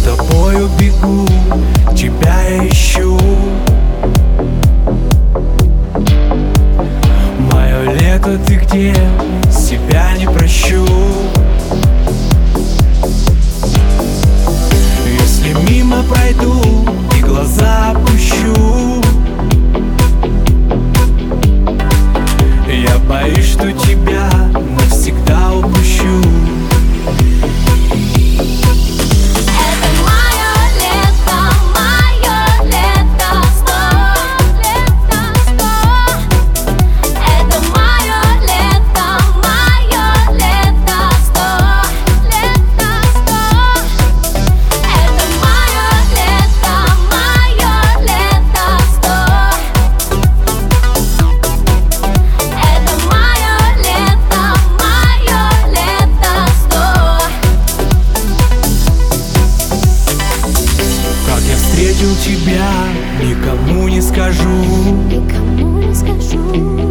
тобою бегу, тебя я ищу. Мое лето, ты где? Себя не прощу. Если мимо пройду и глаза опущу, я боюсь, что тебя навсегда упущу. Встретил тебя, никому не скажу, никому не скажу.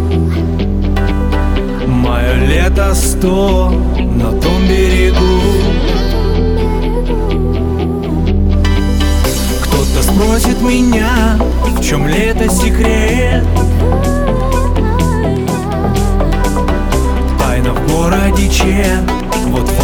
Мое лето 100 на том берегу. Кто-то спросит меня, в чем лето секрет. Тайна в городе Че, вот